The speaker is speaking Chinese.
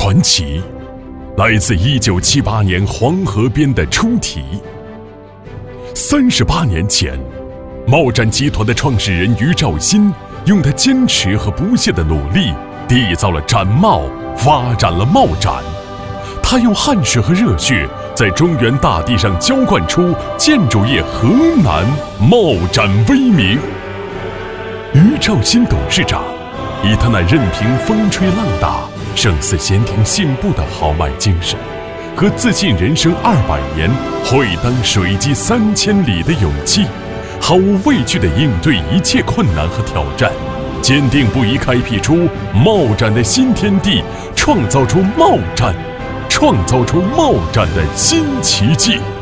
传奇来自1978年黄河边的出题。38年前，茂展集团的创始人于兆新用他坚持和不懈的努力，缔造了展贸，发展了茂展。他用汗水和热血，在中原大地上浇灌出建筑业河南茂展威名。于兆新董事长以他那任凭风吹浪打、胜似闲庭信步的豪迈精神，和自尽人生200年、会当水击3000里的勇气，毫无畏惧地应对一切困难和挑战，坚定不移开辟出茂展的新天地，创造出茂展的新奇迹。